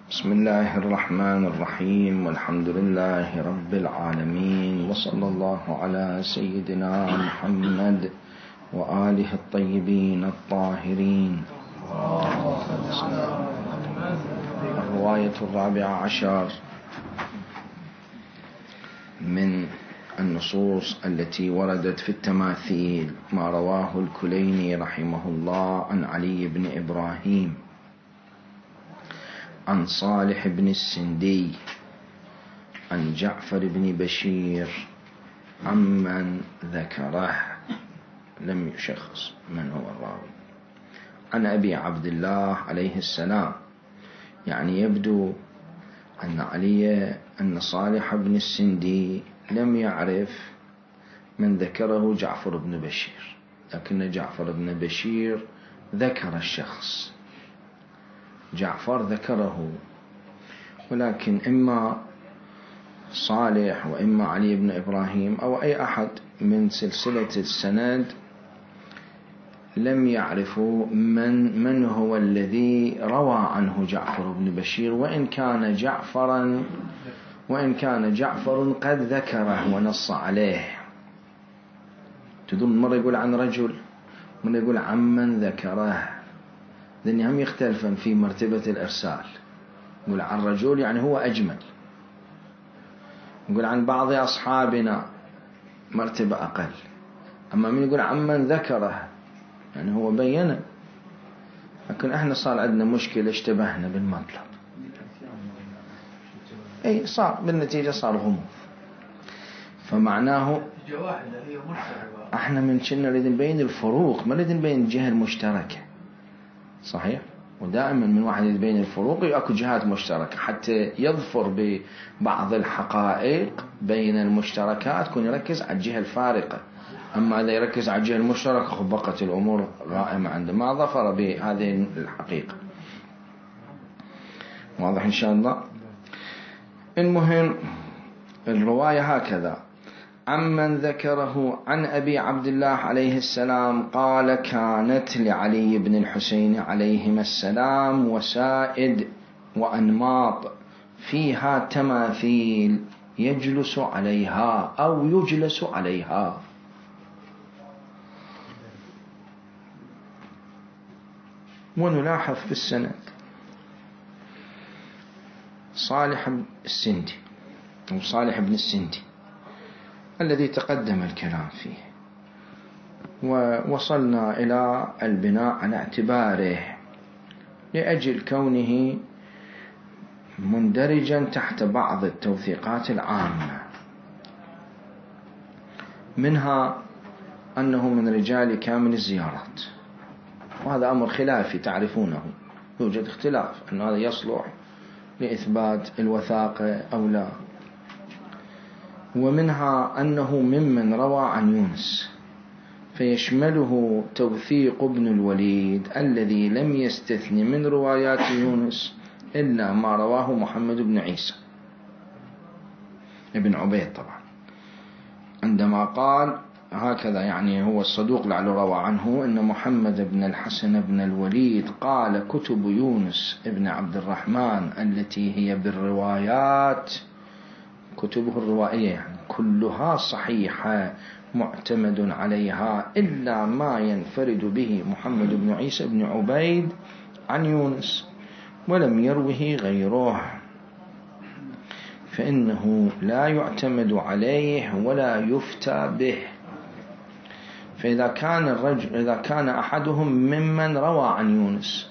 بسم الله الرحمن الرحيم، والحمد لله رب العالمين، وصلى الله على سيدنا محمد وآله الطيبين الطاهرين. الرواية 14 من النصوص التي وردت في التماثيل ما رواه الكليني رحمه الله عن علي بن إبراهيم عن صالح بن السندي عن جعفر بن بشير عمن ذكره، لم يشخص من هو الراوي، عن أبي عبد الله عليه السلام. يعني يبدو أن صالح بن السندي لم يعرف من ذكره جعفر بن بشير، لكن جعفر بن بشير ذكر الشخص، جعفر ذكره، ولكن إما صالح وإما علي بن إبراهيم أو أي أحد من سلسلة السند لم يعرفوا من هو الذي روى عنه جعفر بن بشير، وإن كان جعفر قد ذكره ونص عليه. تدون مرة يقول عن رجل، مرة يقول عن من ذكره، لأن هم يختلفن في مرتبة الإرسال. يقول عن رجل يعني هو أجمل، يقول عن بعض أصحابنا مرتبة أقل، أما من يقول عن من ذكره يعني هو بينه. لكن احنا صار عندنا مشكلة، اشتبهنا بالمطلب، اي صار بالنتيجة صار غموض. فمعناه احنا من كنا نريد نبين الفروق، ما نريد نبين الجهة المشتركة، صحيح؟ ودائما من واحد يبين الفروق يأكو جهات مشتركة حتى يظفر ببعض الحقائق بين المشتركات، كون يركز على الجهة الفارقة. أما إذا يركز على الجهة المشتركة خبقت الأمور غائمة عنده، ما ظفر بهذه الحقيقة. واضح إن شاء الله؟ المهم الرواية هكذا: عمن ذكره عن أبي عبد الله عليه السلام قال: كانت لعلي بن الحسين عليهما السلام وسائد وأنماط فيها تماثيل يجلس عليها أو يجلس عليها. ونلاحظ في السند صالح السندي أو صالح بن السندي الذي تقدم الكلام فيه، ووصلنا إلى البناء على اعتباره لأجل كونه مندرجا تحت بعض التوثيقات العامة، منها أنه من رجال كامل الزيارات، وهذا أمر خلافي تعرفونه، يوجد اختلاف أن هذا يصلح لإثبات الوثاقة أو لا. ومنها أنه ممن روى عن يونس، فيشمله توثيق ابن الوليد الذي لم يستثن من روايات يونس إلا ما رواه محمد بن عيسى ابن عبيد طبعا، عندما قال هكذا، يعني هو الصدوق لعله روى عنه أن محمد بن الحسن بن الوليد قال: كتب يونس ابن عبد الرحمن التي هي بالروايات، كتبه الروائية يعني كلها صحيحة معتمد عليها إلا ما ينفرد به محمد بن عيسى بن عبيد عن يونس ولم يروه غيره، فإنه لا يعتمد عليه ولا يفتى به. فإذا كان أحدهم ممن روى عن يونس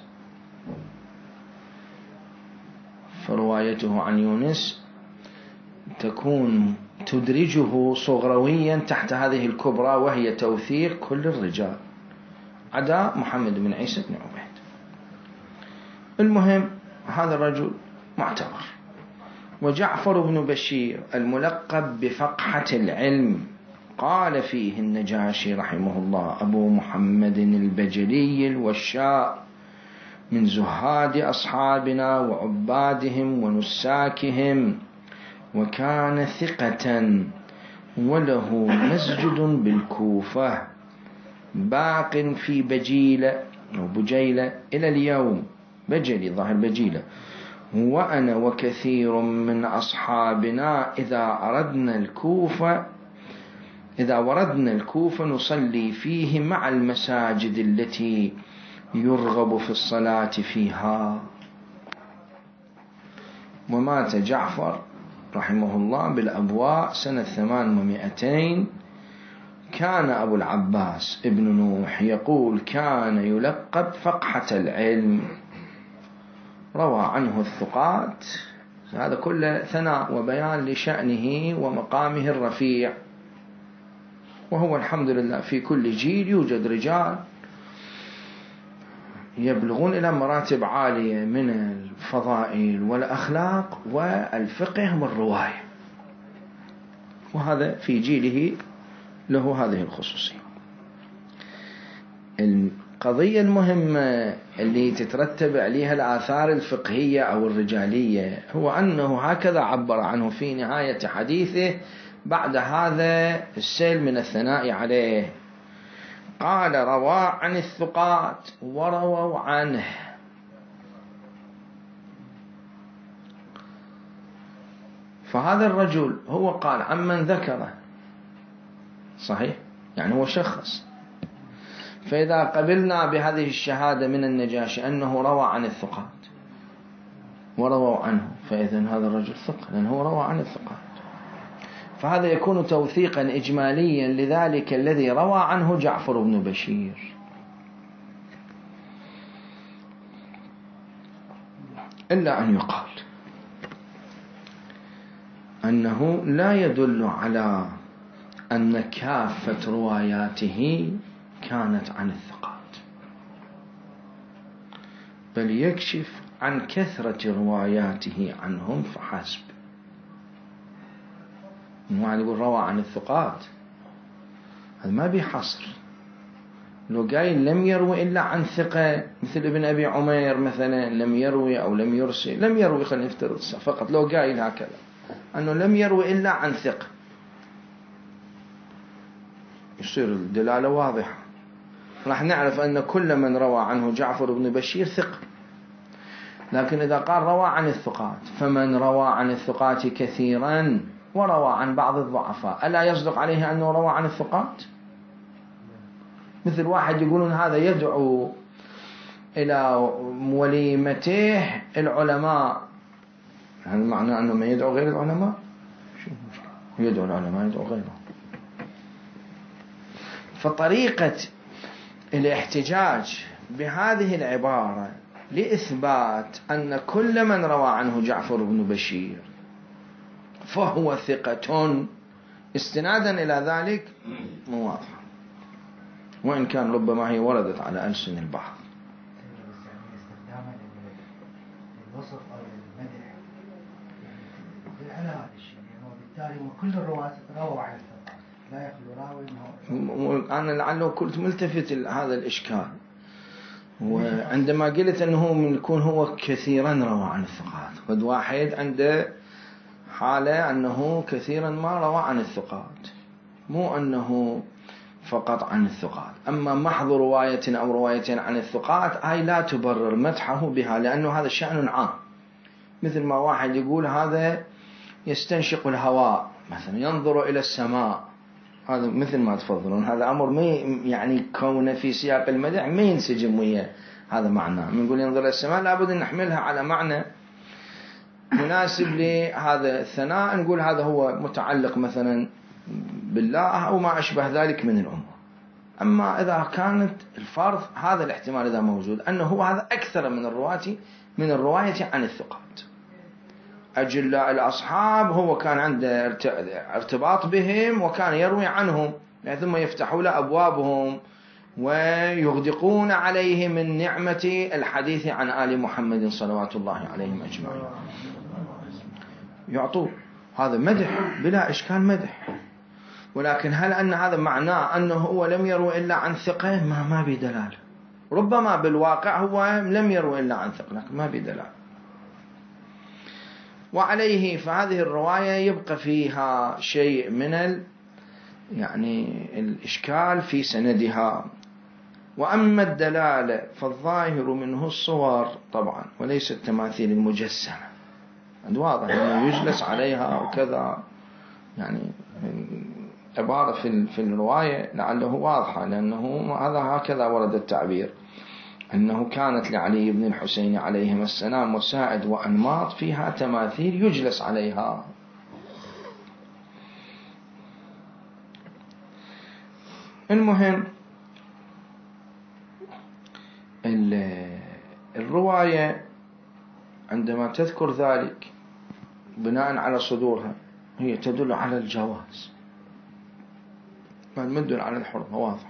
فروايته عن يونس تكون تدرجه صغرويا تحت هذه الكبرى، وهي توثيق كل الرجال عدا محمد بن عيسى بن عبيد. المهم هذا الرجل معتبر. وجعفر بن بشير الملقب بفقحة العلم قال فيه النجاشي رحمه الله: أبو محمد البجلي الوشاء من زهاد أصحابنا وعبادهم ونساكهم، وكان ثقة، وله مسجد بالكوفة باق في بجيلة أو بجيلة إلى اليوم، بجلي ظاهر بجيلة، وأنا وكثير من أصحابنا إذا وردنا الكوفة نصلي فيه مع المساجد التي يرغب في الصلاة فيها. ومات جعفر رحمه الله بالأبواء سنة 800. كان أبو العباس ابن نوح يقول كان يلقب فقحة العلم، روى عنه الثقات. هذا كله ثناء وبيان لشأنه ومقامه الرفيع. وهو الحمد لله في كل جيل يوجد رجال يبلغون إلى مراتب عالية من الفضائل والأخلاق والفقه والرواية، وهذا في جيله له هذه الخصوصية. القضية المهمة اللي تترتب عليها الآثار الفقهية أو الرجالية هو أنه هكذا عبر عنه في نهاية حديثه بعد هذا السيل من الثناء عليه. قال روى عن الثقات ورووا عنه. فهذا الرجل هو قال عمن ذكره، صحيح، يعني هو شخص. فإذا قبلنا بهذه الشهادة من النجاشي أنه روى عن الثقات ورووا عنه، فإذن هذا الرجل ثقة لأنه هو روى عن الثقات. فهذا يكون توثيقا إجماليا لذلك الذي روى عنه جعفر بن بشير. إلا أن يقال أنه لا يدل على أن كافة رواياته كانت عن الثقات، بل يكشف عن كثرة رواياته عنهم فحسب. واحد يقول روى عن الثقات، هذا ما بيحصر. لو قايل لم يروي إلا عن ثقة مثل ابن أبي عمير مثلا، لم يروي أو لم يرسل، لم يروي خلينا نفترض فقط، لو قايل هكذا أنه لم يروي إلا عن ثقة يصير الدلالة واضحة، راح نعرف أن كل من روى عنه جعفر بن بشير ثقة. لكن إذا قال روى عن الثقات، فمن روى عن الثقات كثيرا وروى عن بعض الضعفاء، ألا يصدق عليه أنه روى عن الثقات؟ مثل واحد يقولون هذا يدعو إلى وليمته العلماء، هل معنى أنه ما يدعو غير العلماء؟ شو المشكلة؟ يدعو العلماء يدعو غيرهم. فطريقة الاحتجاج بهذه العبارة لإثبات أن كل من روى عنه جعفر بن بشير فهو ثقة استنادا إلى ذلك مو واضحة، وإن كان ربما هي وردت على ألسن البعض. استخداما للوصف أو للمدح على هذا الشيء، وبالتالي كل الرواة رووا عن الثقات لا يخلو راوي. أنا لعله كنت ملتفت هذا الإشكال، وعندما قلت أنه من يكون هو كثيرا روى عن الثقات، قد واحد عنده حالة أنه كثيرا ما روى عن الثقات، مو أنه فقط عن الثقات. أما محض رواية أو رواية عن الثقات هاي لا تبرر مدحه بها، لأنه هذا شأن عام. مثل ما واحد يقول هذا يستنشق الهواء مثلا، ينظر إلى السماء، هذا مثل ما تفضلون، هذا أمر ما يعني كونه في سياق المدح ما ينسجم وياه هذا معناه. من يقول ينظر إلى السماء لابد أن نحملها على معنى مناسب لهذا الثناء، نقول هذا هو متعلق مثلا بالله أو ما أشبه ذلك من الأمور. أما إذا كانت الفرض هذا الاحتمال إذا موجود أنه هو هذا أكثر من الرواية عن الثقات. أجلاء الأصحاب هو كان عنده ارتباط بهم وكان يروي عنهم، ثم يفتحوا له أبوابهم ويغدقون عليه من نعمة الحديث عن آل محمد صلوات الله عليهم أجمعين، يعطوه. هذا مدح بلا إشكال مدح، ولكن هل أن هذا معناه أنه هو لم يروي إلا عن ثقة؟ ما بدلالة. ربما بالواقع هو لم يروي إلا عن ثقة لكن ما بدلالة. وعليه فهذه الرواية يبقى فيها شيء من يعني الإشكال في سندها. وأما الدلالة فالظاهر منه الصور طبعا وليس التماثيل المجسمة. واضح أنه يجلس عليها وكذا، يعني عبارة في الرواية لعله واضحة، لأنه هذا هكذا ورد التعبير أنه كانت لعلي بن الحسين عليهما السلام وسائد وأنماط فيها تماثيل يجلس عليها. المهم الرواية عندما تذكر ذلك بناء على صدورها هي تدل على الجواز، ما تدل على الحرمة، واضح.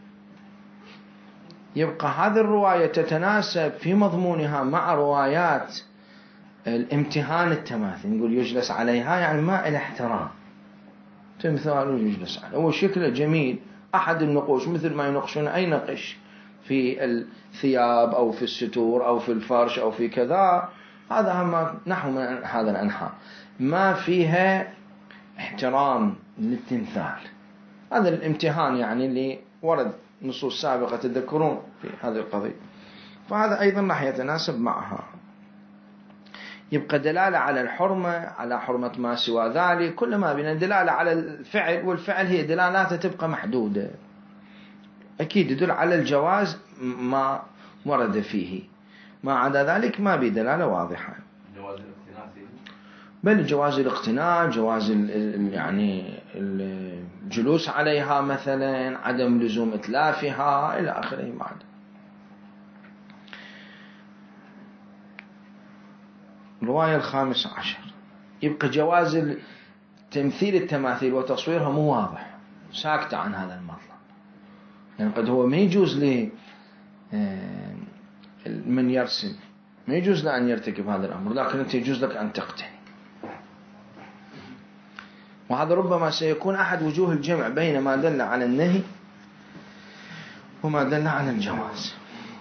يبقى هذه الرواية تتناسب في مضمونها مع روايات الامتهان التماثيل، نقول يجلس عليها يعني ما إلى احترام، تمثال يجلس عليها، هو شكله جميل. أحد النقوش مثل ما ينقشون أي نقش في الثياب أو في الستور أو في الفرش أو في كذا، هذا ما نحو من هذا الأنحاء ما فيها احترام للتمثال. هذا الامتهان يعني اللي ورد نصوص سابقة تذكرون في هذه القضية، فهذا أيضا راح يتناسب معها. يبقى دلالة على الحرمة، على حرمة ما سوى ذلك، كل ما بين دلالة على الفعل، والفعل هي دلالاتها تبقى محدودة، أكيد يدل على الجواز ما ورد فيه، ما عدا ذلك ما بدلالة واضحة. جواز الاقتناء، بل جواز الاقتناء، جواز يعني الجلوس عليها مثلا، عدم لزوم إتلافها إلى آخره. بعد الرواية 15 يبقى جواز تمثيل التماثيل وتصويرها مو واضح، ساكتة عن هذا المطلب. يعني قد هو ما يجوز من يرسم، ما يجوز له أن يرتكب هذا الأمر، لكن أنت يجوز لك أن تقتني. وهذا ربما سيكون أحد وجوه الجمع بين ما دل على النهي وما دل على الجواز.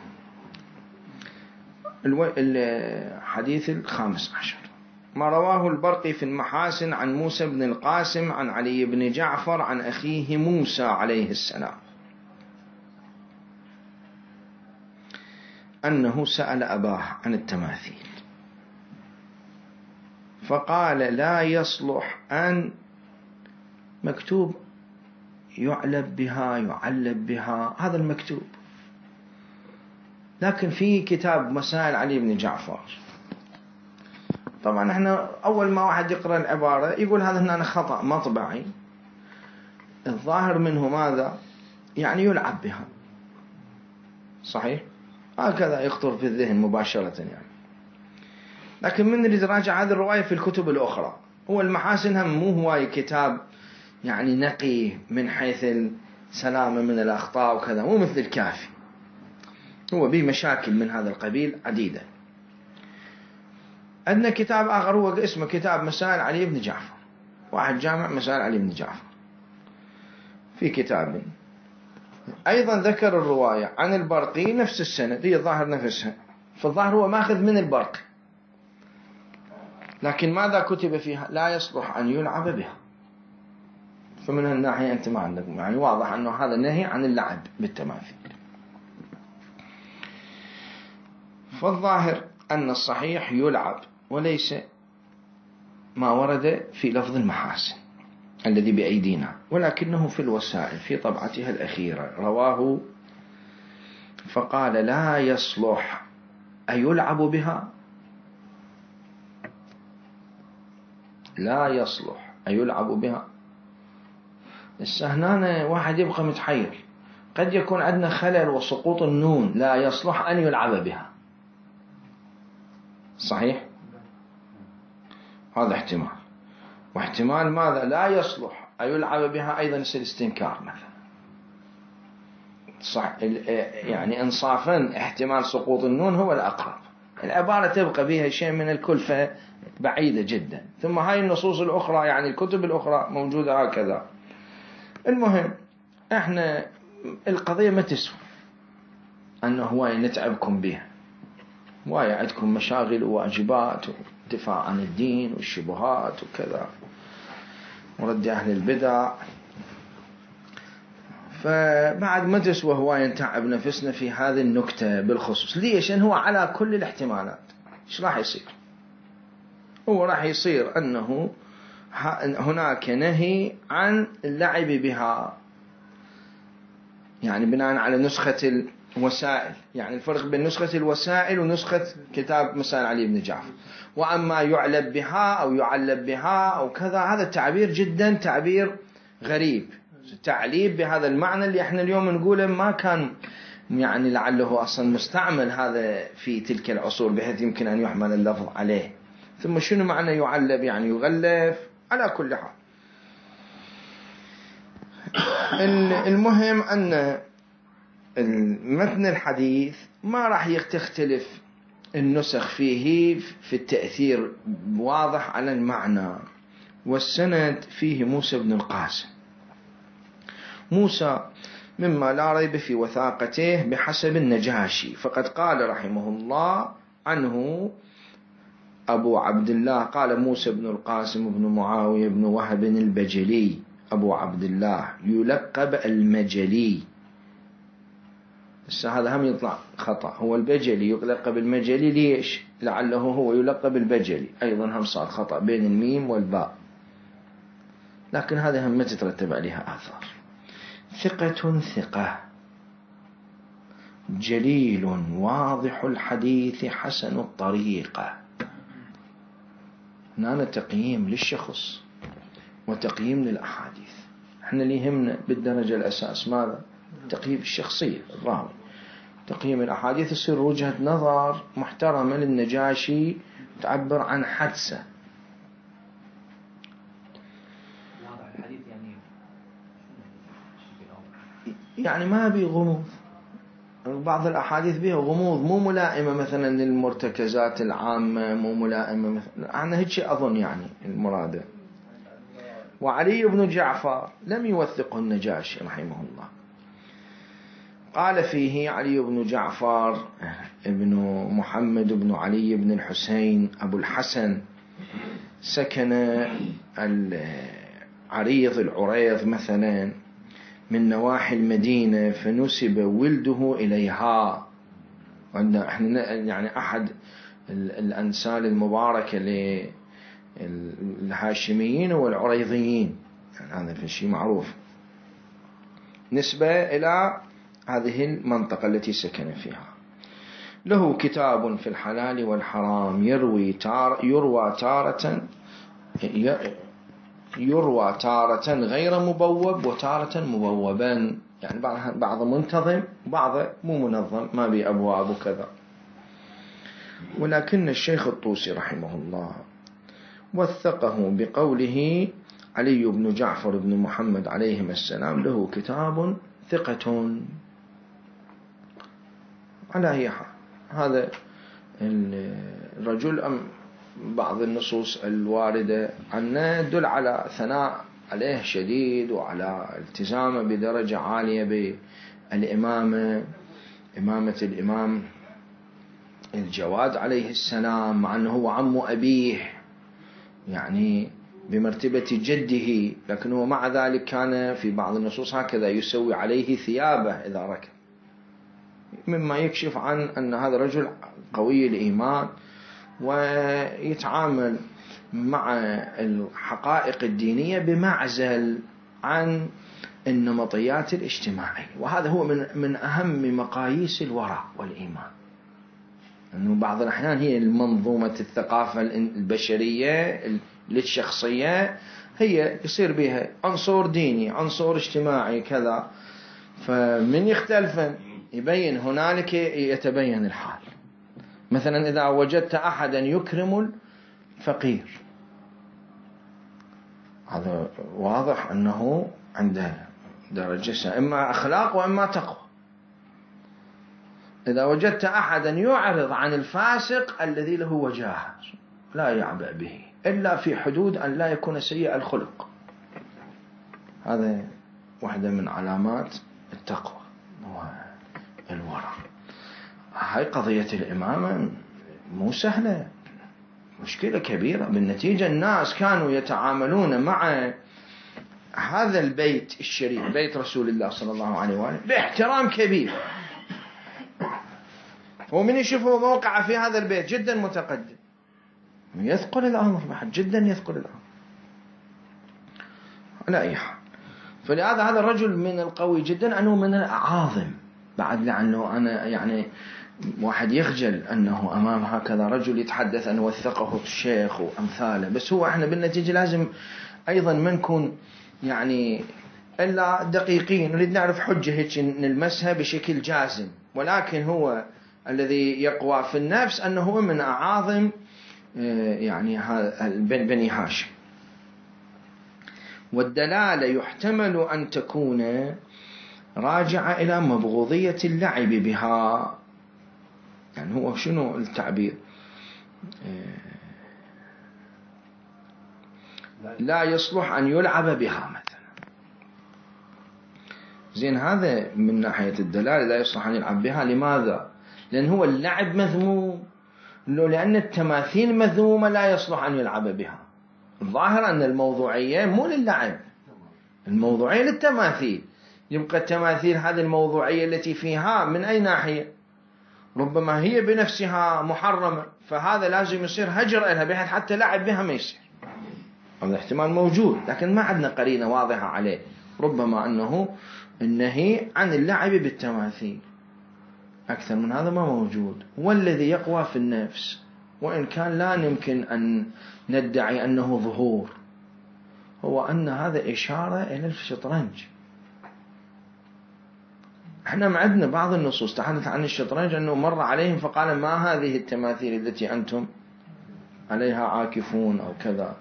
الحديث 15 ما رواه البرقي في المحاسن عن موسى بن القاسم عن علي بن جعفر عن أخيه موسى عليه السلام أنه سأل أباه عن التماثيل فقال لا يصلح أن مكتوب يعلب بها يعلب بها، هذا المكتوب، لكن في كتاب مسائل علي بن جعفر. طبعا احنا أول ما واحد يقرأ العبارة يقول هذا هنا خطأ مطبعي، الظاهر منه ماذا؟ يعني يلعب بها، صحيح؟ هكذا يخطر في الذهن مباشرة يعني. لكن من نريد نراجع هذه الرواية في الكتب الأخرى. هو المحاسن هم مو هواي كتاب يعني نقي من حيث السلامة من الأخطاء وكذا، مو مثل الكافي، هو به مشاكل من هذا القبيل عديدة. عندنا كتاب آخر هو اسمه كتاب مسائل علي بن جعفر، واحد جامع مسائل علي بن جعفر، في كتاب أيضا ذكر الرواية عن البرقي نفس السند، هي الظاهر نفسها، فالظاهر هو ماخذ من البرقي، لكن ماذا كتب فيها؟ لا يصلح أن يلعب بها. فمن الناحية أنت ما عندك يعني واضح أنه هذا نهي عن اللعب بالتماثيل. فالظاهر أن الصحيح يلعب، وليس ما ورد في لفظ المحاسن الذي بأيدينا، ولكنه في الوسائل في طبعتها الأخيرة رواه فقال لا يصلح أيلعب بها، لا يصلح أيلعب بها. السهنانة واحد يبقى متحير، قد يكون عندنا خلل وسقوط النون، لا يصلح أن يلعب بها، صحيح؟ هذا احتمال. واحتمال ماذا؟ لا يصلح أيلعب بها أيضا يصير استنكار مثلا، صح؟ يعني إنصافا احتمال سقوط النون هو الأقرب. العبارة تبقى بها شيء من الكلفة بعيدة جدا، ثم هاي النصوص الأخرى يعني الكتب الأخرى موجودة هكذا. المهم احنا القضية ما تسوى أنه هواي نتعبكم بها، هواي عندكم مشاغل وواجبات ودفاع عن الدين والشبهات وكذا ورد أهل البدع، فبعد ما تسوى هواية نتعب نفسنا في هذه النكتة بالخصوص. ليش؟ هو على كل الاحتمالات إيش راح يصير؟ هو راح يصير أنه هناك نهي عن اللعب بها، يعني بناء على نسخة الوسائل، يعني الفرق بين نسخة الوسائل ونسخة كتاب مسائل علي بن جعفر. وأما يعلب بها أو يعلب بها أو كذا، هذا التعبير جدا تعبير غريب، تعليب بهذا المعنى اللي احنا اليوم نقوله ما كان يعني لعله أصلا مستعمل هذا في تلك العصور بحيث يمكن أن يحمل اللفظ عليه. ثم شنو معنى يعلب؟ يعني يغلف. على كل حال المهم أن متن الحديث ما راح تختلف النسخ فيه في التأثير واضح على المعنى. والسند فيه موسى بن القاسم. موسى مما لا ريب في وثاقته بحسب النجاشي، فقد قال رحمه الله عنه أبو عبد الله، قال موسى بن القاسم بن معاوية بن وهب البجلي أبو عبد الله يلقب المجلي. هذا هم يطلع خطأ، هو البجلي يلقب المجلي. ليش؟ لعله هو يلقب البجلي، أيضا هم صار خطأ بين الميم والباء، لكن هذا هم ما تترتب عليها آثار. ثقة جليل واضح الحديث حسن الطريقة. هنا تقييم للشخص وتقييم للأحاديث. احنا اللي يهمنا بالدرجة الأساس ماذا؟ تقييم الشخصية الراوي. تقييم الأحاديث يصير وجهة نظر محترمة للنجاشي تعبر عن حدثه. يعني ما بي غموض. بعض الأحاديث بها غموض مو ملائمة مثلا للمرتكزات العامة، مو ملائمة مثلا. أنا هيك أظن يعني المراد. وعلي بن جعفر لم يوثقه النجاشي رحمه الله. قال فيه علي بن جعفر ابن محمد بن علي بن الحسين أبو الحسن، سكن العريض العريض مثلا من نواحي المدينة، فنسب ولده إليها. وعندنا احنا يعني أحد الأنسال المباركة للهاشميين والعريضيين، يعني هذا الشيء معروف، نسبة إلى هذه المنطقة التي سكن فيها. له كتاب في الحلال والحرام، يروى تارة غير مبوب وتارة مبوبا، يعني بعض منتظم بعض مو منظم، ما بي أبواب وكذا. ولكن الشيخ الطوسي رحمه الله وثقه بقوله علي بن جعفر بن محمد عليهم السلام له كتاب ثقة. على أي حال هذا الرجل بعض النصوص الواردة عنه تدل على ثناء عليه شديد وعلى التزامه بدرجة عالية بالإمامة، إمامة الإمام الجواد عليه السلام، مع أنه هو عم أبيه يعني بمرتبة جده، لكن هو مع ذلك كان في بعض النصوص هكذا يسوي عليه ثيابه إذا ركب، مما يكشف عن أن هذا الرجل قوي الإيمان ويتعامل مع الحقائق الدينية بمعزل عن النمطيات الاجتماعية. وهذا هو من أهم مقاييس الورع والإيمان، أنه بعض الأحيان هي المنظومة الثقافة البشرية للشخصية هي يصير بها عنصر ديني عنصر اجتماعي كذا، فمن يختلف يبين هنالك يتبين الحال. مثلا إذا وجدت أحدا يكرم الفقير، هذا واضح أنه عنده درجة إما أخلاق وإما تقوى. إذا وجدت أحدا يعرض عن الفاسق الذي له وجاهة لا يعبأ به إلا في حدود أن لا يكون سيء الخلق، هذا واحدة من علامات التقوى والورع. هاي قضية الإمامة مو سهلة، مشكلة كبيرة. بالنتيجة الناس كانوا يتعاملون مع هذا البيت الشريف بيت رسول الله صلى الله عليه وآله باحترام كبير، ومن يشوفه موقعه في هذا البيت جدا متقدم، يثقل الأمر بعد جدا يثقل الأمر على أي حال. فلهذا هذا الرجل من القوي جدا أنه من الأعاظم بعد، لأنه أنا يعني واحد يخجل أنه أمام هكذا رجل يتحدث أنه وثقه الشيخ وأمثاله، بس هو إحنا بالنتيجة لازم أيضا ما نكون يعني إلا دقيقين، نريد نعرف حجة هيك نلمسها بشكل جازم، ولكن هو الذي يقوى في النفس أنه هو من أعاظم يعني بني هاشم. والدلالة يحتمل أن تكون راجعة إلى مبغوضية اللعب بها. يعني هو شنو التعبير؟ لا يصلح أن يلعب بها مثلا. زين، هذا من ناحية الدلالة لا يصلح أن يلعب بها. لماذا؟ لأن هو اللعب مذموم، لأن التماثيل مذمومة لا يصلح أن يلعب بها. الظاهر أن الموضوعية مو للعب، الموضوعية للتماثيل. يبقى التماثيل هذه الموضوعية التي فيها من أي ناحية؟ ربما هي بنفسها محرمة، فهذا لازم يصير هجر لها بحيث حتى لعب بها ما يصير. هذا احتمال موجود، لكن ما عندنا قرينة واضحة عليه. ربما أنه النهي عن اللعب بالتماثيل، أكثر من هذا ما موجود. والذي يقوى في النفس، وإن كان لا يمكن أن ندعي أنه ظهور، هو أن هذا إشارة إلى الشطرنج. احنا عندنا بعض النصوص تحدث عن الشطرنج أنه مر عليهم فقال ما هذه التماثيل التي أنتم عليها عاكفون أو كذا.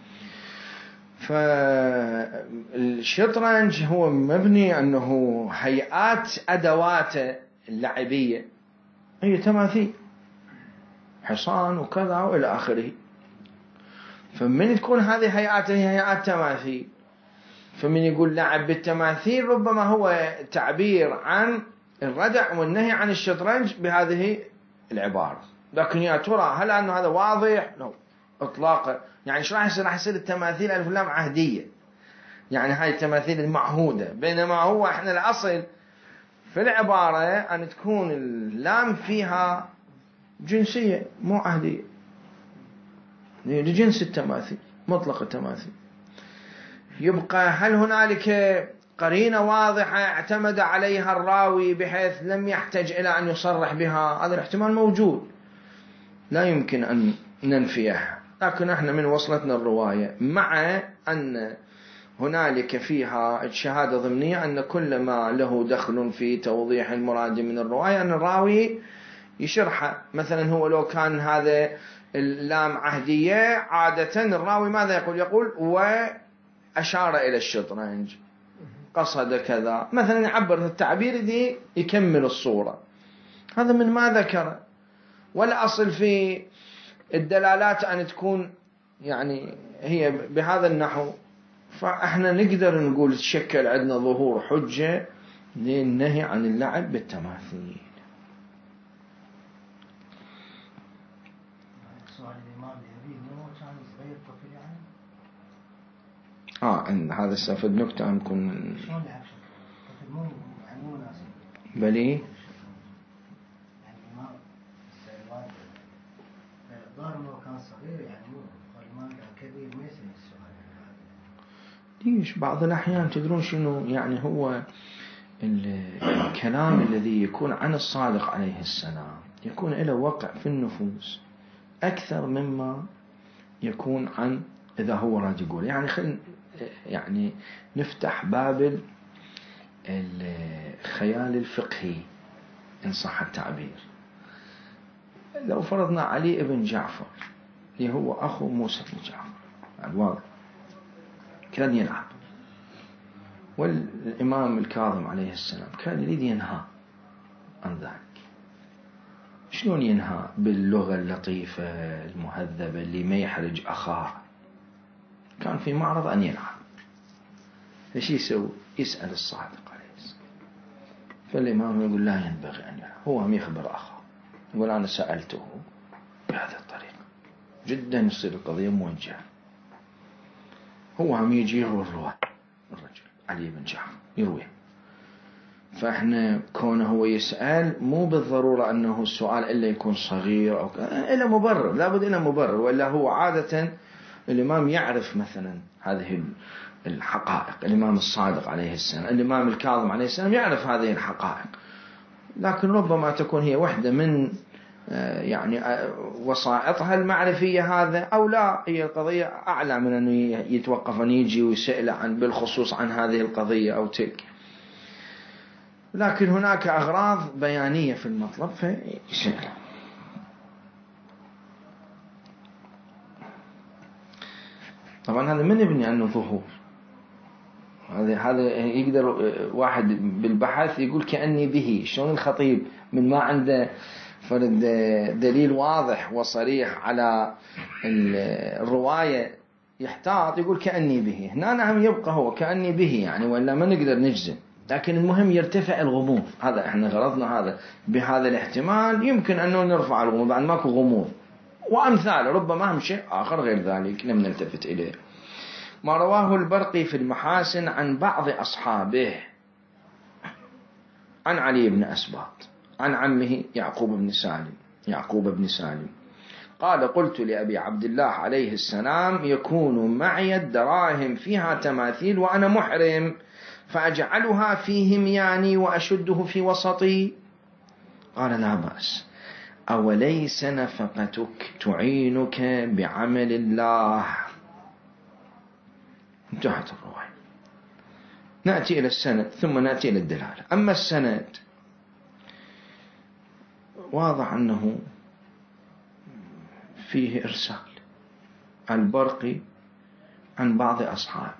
فالشطرنج هو مبني أنه هيئات أدوات اللعبية هي تماثيل، حصان وكذا وإلى آخره. فمن تكون هذه هيئات هي هيئات تماثيل، فمن يقول لعب بالتماثيل ربما هو تعبير عن الردع والنهي عن الشطرنج بهذه العبارة. لكن يا ترى هل أنه هذا واضح؟ لا إطلاقا. يعني إيش راح يصير التماثيل ألف لام عهدية، يعني هاي التماثيل المعهودة، بينما هو إحنا الأصل في العبارة أن تكون اللام فيها جنسية مو عهدية، لجنس التماثيل، مطلق التماثيل. يبقى هل هنالك قرينة واضحة اعتمد عليها الراوي بحيث لم يحتاج إلى أن يصرح بها؟ هذا الاحتمال موجود، لا يمكن أن ننفيه. لكن احنا من وصلتنا الرواية مع أن هنالك فيها الشهادة ضمنية أن كل ما له دخل في توضيح المراد من الرواية أن الراوي يشرحه. مثلا هو لو كان هذا اللام عهدية، عادة الراوي ماذا يقول؟ يقول وأشار إلى الشطرنج، قصد كذا مثلا، يعبر التعبير دي يكمل الصورة. هذا من ما ذكر. والأصل في الدلالات أن تكون يعني هي بهذا النحو، فإحنا نقدر نقول تشكل عندنا ظهور حجة للنهي عن اللعب بالتماثيل. سؤال الإمام الذهبي مو كان صغير طفل يعني؟ عند هذا استفد نكتة أمكن. شلون لعب طفل مو يعني مو مناسب؟ بلي يعني الإمام السيد ظاهر إنه كان صغير، يعني مو الإمام كبير ما يسأل السؤال هذا. ليش بعض الأحيان تدرون شنو يعني هو الكلام الذي يكون عن الصادق عليه السلام يكون له وقع في النفوس أكثر مما يكون عن إذا هو راد يقول. يعني يعني نفتح باب الخيال الفقهي إن صح التعبير. لو فرضنا علي ابن جعفر اللي هو أخو موسى بن جعفر الواضح كان يلعب، والإمام الكاظم عليه السلام كان يريد ينهى عن ذلك. شلون ينهى؟ باللغة اللطيفة المهذبة اللي ما يحرج أخاه. كان في معرض أن يلعب، فشي يسوي؟ يسأل الصادق عليه السلام، فالإمام يقول لا ينبغي أن يلعب. هو هم يخبر أخاه يقول أنا سألته بهذه الطريقة، جدا يصير القضية موجهة. هو هم يجي الرواة الرجل علي بن جعفر يروي. فإحنا كونه هو يسأل مو بالضرورة أنه السؤال إلا يكون صغير أو إلا مبرر، لابد إلا مبرر، وإلا هو عادة الإمام يعرف مثلا هذه الحقائق. الإمام الصادق عليه السلام، الإمام الكاظم عليه السلام يعرف هذه الحقائق، لكن ربما تكون هي واحدة من يعني وسائطها المعرفية هذا، أو لا هي القضية أعلى من أنه يتوقف أن يجي ويسأل بالخصوص عن هذه القضية أو تلك، لكن هناك أغراض بيانية في المطلب فيسأل. طبعا هذا من يبني عنه ظهور، هذا يقدر واحد بالبحث يقول كأني به. شلون الخطيب من ما عنده فرد دليل واضح وصريح على الرواية يحتاط يقول كأني به. هنا نعم يبقى هو كأني به يعني، ولا ما نقدر نجزم، لكن المهم يرتفع الغموض. هذا احنا غرضنا هذا بهذا الاحتمال، يمكن أنه نرفع الغموض بعد ماكو غموض، وأمثال ربما هم شيء آخر غير ذلك لم نلتفت إليه. ما رواه البرقي في المحاسن عن بعض أصحابه عن علي بن أسباط عن عمه يعقوب بن سالم قال: قلت لأبي عبد الله عليه السلام: يكون معي الدراهم فيها تماثيل وأنا محرم، فأجعلها فيهم يعني وأشده في وسطي؟ قال: لا بأس، أوليس نفقتك تعينك بعمل الله؟ انتهت الرواية. نأتي إلى السند ثم نأتي إلى الدلالة. أما السند واضح أنه فيه إرسال. البرقي عن بعض أصحابه،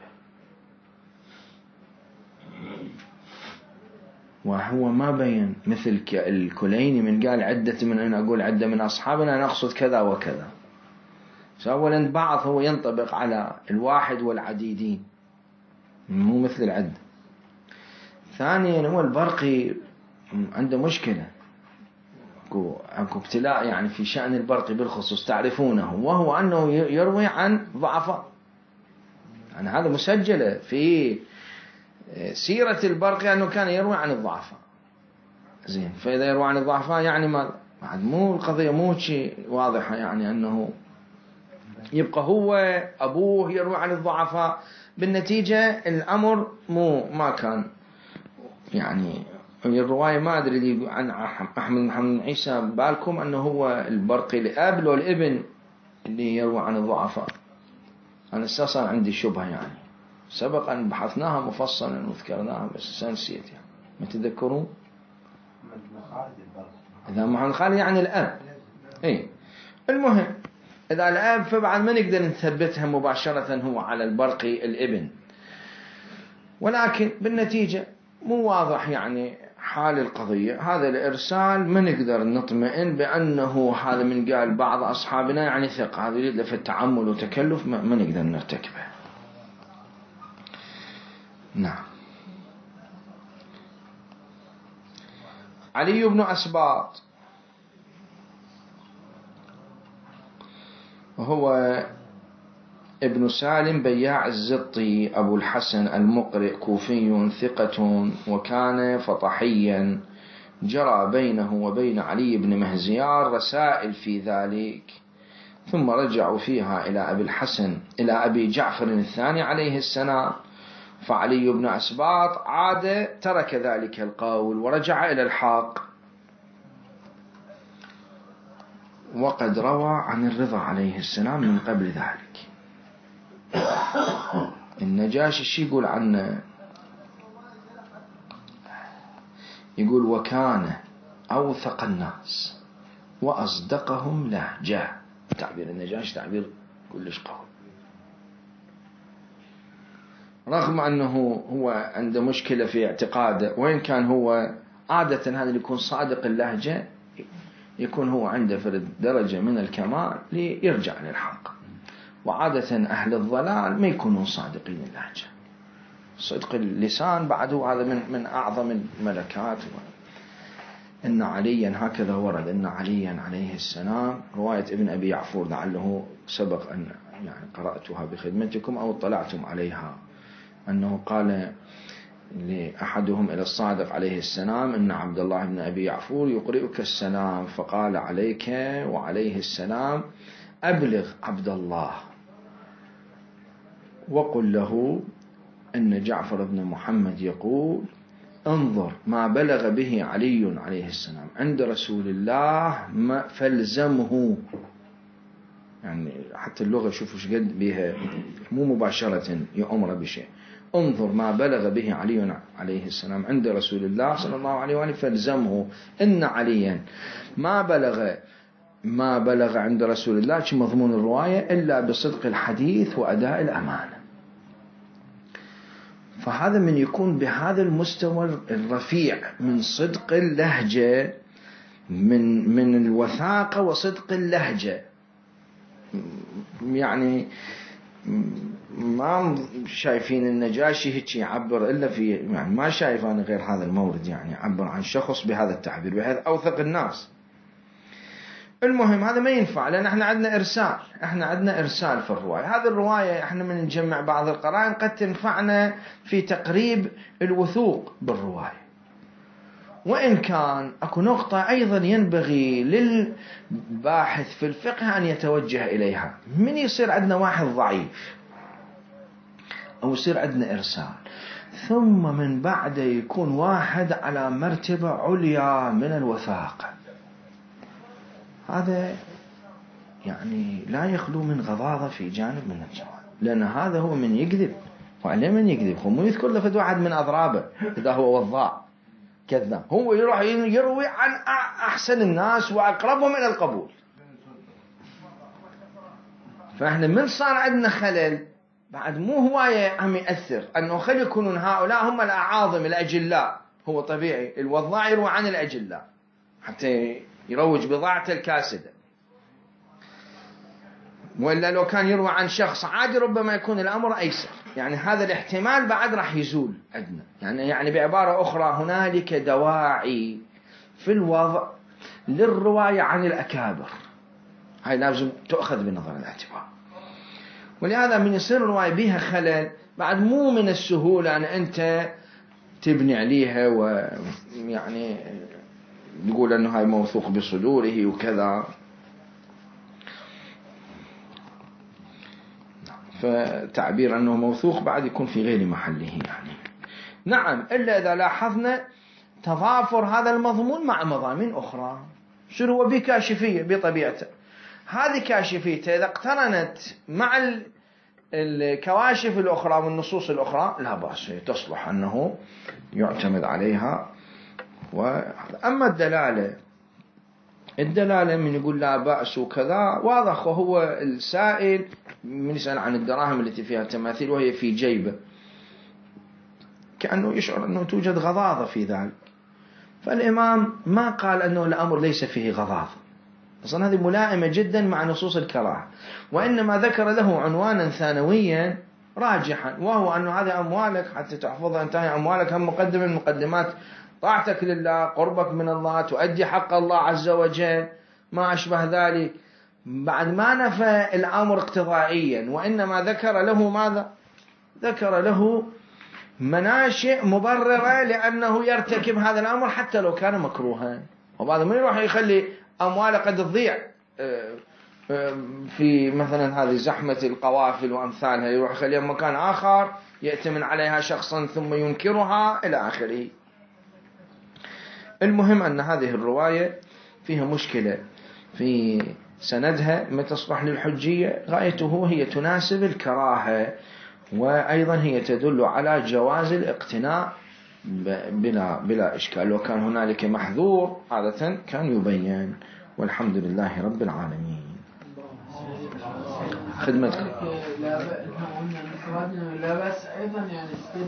وهو ما بين مثل الكليني من قال عدة من أن أقول عدة من أصحابنا نقصد كذا وكذا. أولا بعض هو ينطبق على الواحد والعديدين، مو مثل العد. ثانيا هو البرقي عنده مشكلة، أكو ابتلاء يعني في شأن البرقي بالخصوص تعرفونه، وهو أنه يروي عن ضعفاء. يعني هذا مسجلة في سيرة البرقي أنه كان يروي عن الضعفاء. زين، فإذا يروي عن الضعفاء يعني ما مو القضية مو شيء واضحة، يعني أنه يبقى هو أبوه يروي عن الضعفاء. بالنتيجة الأمر ما كان يعني الرواية ما أدري اللي عن أحمد محمد عيسى بالكم أنه هو البرقي الأب لو الابن اللي يروي عن الضعفاء. أنا أساسا عندي شبهة يعني، سبق أن بحثناها مفصلا وذكرناها بس نسيت يعني، ما تذكرون؟ إذا محمد خالد يعني الأب. إيه المهم إذا الأب فبعد ما نقدر نثبتها مباشرة هو على البرقي الابن، ولكن بالنتيجة مو واضح يعني حال القضية. هذا الإرسال ما نقدر نطمئن بأنه هذا من قال بعض أصحابنا يعني ثقة، هذا يريد في التعمل وتكلف ما نقدر نرتكبه. نعم. علي بن أسباط هو ابن سالم بياع الزطي أبو الحسن المقرئ، كوفي ثقة، وكان فطحيا، جرى بينه وبين علي بن مهزيار رسائل في ذلك، ثم رجعوا فيها إلى أبي جعفر الثاني عليه السلام، فعلي بن أسباط عاد ترك ذلك القول ورجع إلى الحق، وقد روى عن الرضا عليه السلام من قبل ذلك. النجاشي الشي يقول عنه؟ يقول: وكان أوثق الناس وأصدقهم لهجة. تعبير النجاشي تعبير كلش قوي، رغم أنه هو عنده مشكلة في اعتقاده، وإن كان هو عادة هذا اللي يكون صادق اللهجة يكون هو عنده فرد درجة من الكمال ليرجع للحق، وعادة أهل الضلال ما يكونون صادقين اللهجة. صدق اللسان بعده هذا من أعظم الملكات. إن عليا هكذا ورد، إن عليا عليه السلام، رواية ابن أبي يعفور لعله سبق أن يعني قرأتها بخدمتكم أو اطلعتم عليها، أنه قال لأحدهم إلى الصادق عليه السلام إن عبد الله بن أبي يعفور يقرئك السلام، فقال عليك وعليه السلام أبلغ عبد الله وقل له إن جعفر بن محمد يقول انظر ما بلغ به علي عليه السلام عند رسول الله فالزمه. يعني حتى اللغة شوفوا ايش قد بها، مو مباشرة يأمر بشيء. انظر ما بلغ به علي عليه السلام عند رسول الله صلى الله عليه وآله فالزمه. إن عليا ما بلغ عند رسول الله مضمون الرواية إلا بصدق الحديث وأداء الأمانة. فهذا من يكون بهذا المستوى الرفيع من صدق اللهجة، من الوثاقة وصدق اللهجة. يعني ما شايفين النجاشي هيك يعبر إلا في، يعني ما شايف أنا غير هذا المورد، يعني يعبر عن شخص بهذا التعبير بحيث أوثق الناس. المهم هذا ما ينفع، لأن احنا عندنا إرسال في الرواية. هذه الرواية احنا من نجمع بعض القرائن قد تنفعنا في تقريب الوثوق بالرواية. وإن كان أكو نقطة أيضا ينبغي للباحث في الفقه أن يتوجه إليها. من يصير عندنا واحد ضعيف أو يصير عندنا إرسال، ثم من بعد يكون واحد على مرتبة عليا من الوثاقة، هذا يعني لا يخلو من غضاضة في جانب من الجوانب، لأن هذا هو من يكذب. وعليه من يكذب هو مو يذكر لفد واحد من أضرابه إذا هو وضاع كذاب، هو يروح يروي عن أحسن الناس وأقربهم إلى القبول. فإحنا من صار عندنا خلل بعد مو هواية عم يأثر أنه خل يكونون هؤلاء هم الأعاظم الأجلاء. هو طبيعي الوضاع يروي عن الأجلاء حتى يروج بضاعته الكاسدة، وإلا لو كان يروى عن شخص عادي ربما يكون الأمر أيسر. يعني هذا الاحتمال بعد راح يزول عندنا. يعني بعبارة أخرى هنالك دواعي في الوضع للرواية عن الأكابر، هاي لازم تأخذ بنظر الاعتبار. ولهذا من يصير الرواية بها خلل بعد مو من السهولة أن أنت تبني عليها ويعني يقول أنه هاي موثوق بصدوره وكذا. فتعبير أنه موثوق بعد يكون في غير محله يعني. نعم، إلا إذا لاحظنا تضافر هذا المضمون مع مضامين أخرى. شنو هو بكاشفية بطبيعته، هذه كاشفيته إذا اقترنت مع الكواشف الأخرى والنصوص الأخرى لا بأس، تصلح أنه يعتمد عليها. أما الدلالة من يقول لا بأس وكذا واضح، وهو السائل من يسأل عن الدراهم التي فيها تماثيل وهي في جيبه، كأنه يشعر أنه توجد غضاضة في ذلك. فالإمام ما قال أنه الأمر ليس فيه غضاضة، أصلا هذه ملائمة جدا مع نصوص الكراهة، وإنما ذكر له عنوانا ثانويا راجحا، وهو أنه هذه أموالك حتى تحفظها أنت، أموالك هم مقدم من مقدمات طاعتك لله، قربك من الله، تؤدي حق الله عز وجل، ما أشبه ذلك. بعد ما نفى الأمر اقتضائيا، وإنما ذكر له ماذا؟ ذكر له مناشئ مبررة لأنه يرتكب هذا الأمر حتى لو كان مكروها. وبعد ما يروح يخلي أمواله قد تضيع في مثلا هذه زحمة القوافل وأمثالها، يروح يخليها مكان آخر يأتمن عليها شخصا ثم ينكرها إلى آخره. المهم أن هذه الرواية فيها مشكلة في سندها ما تصلح للحجية. غايته هي تناسب الكراهة، وأيضا هي تدل على جواز الاقتناء بلا إشكال. لو كان هنالك محذور عادة كان يبين. والحمد لله رب العالمين. خدمتكم. لا بس أيضا يعني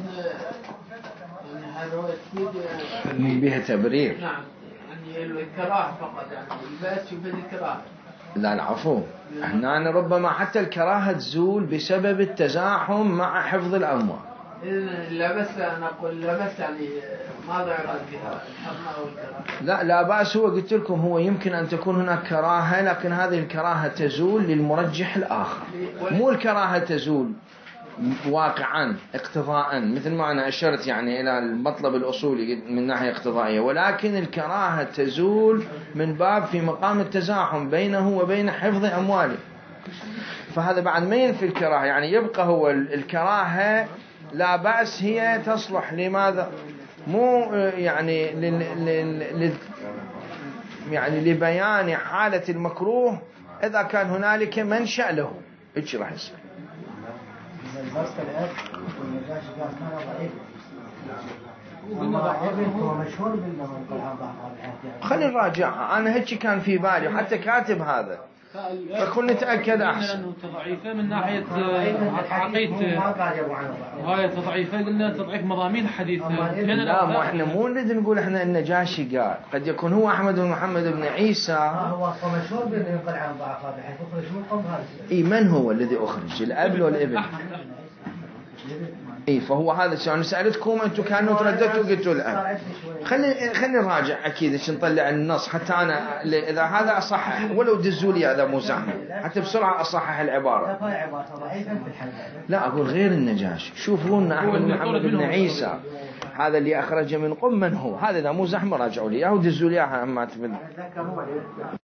يعني بها تبرير. نعم، يعني الكراهة فقط، يعني الباس يفيد الكراهة. لا العفو، هنا ربما حتى الكراهة تزول بسبب التزاحم مع حفظ الأموال. لا بس أنا أقول لا بس يعني ماذا يراد بها الحرمة أو الكراهة؟ لا بأس. هو قلت لكم هو يمكن أن تكون هناك كراهة، لكن هذه الكراهة تزول للمرجح الآخر، مو الكراهة تزول واقعا اقتضاء، مثل ما أنا أشرت يعني إلى المطلب الأصولي من ناحية اقتضائية، ولكن الكراهة تزول من باب في مقام التزاحم بينه وبين حفظ أمواله. فهذا بعد ما ينفي الكراهة، يعني يبقى هو الكراهة لا بأس، هي تصلح لماذا؟ مو يعني يعني لبيان حالة المكروه إذا كان هنالك منشأ له. إيش راح يصير؟ خلي نراجعها، أنا هيك كان في بالي حتى كاتب هذا، فكل نتأكد أحسن. تضعيفه من ناحية عقيدة، هاي تضعيفه قلنا تضعيف مضامين حديث. لا، ما احنا مو نريد نقول احنا النجاشي قال، قد يكون هو أحمد بن محمد بن عيسى هو مشهور بأنه ينقل عن ضعفاء بحيث يخرج من قوم هذا. اي من هو الذي أخرج، الأب والابن؟ اي فهو هذا الشيء. انا سألتكم انتم كانوا ترددتوا قلتوا الآن. خلي نراجع اكيد ايش نطلع النص حتى انا اذا هذا اصحح، ولو دزوا لي هذا مو زحمه حتى بسرعه اصحح العباره. لا اقول غير النجاشي، شوفوا لنا احمد بن محمد بن عيسى هذا اللي اخرج من قم من هو هذا، اذا مو زحمه راجعوا لي اياه ودزوا لي اياها.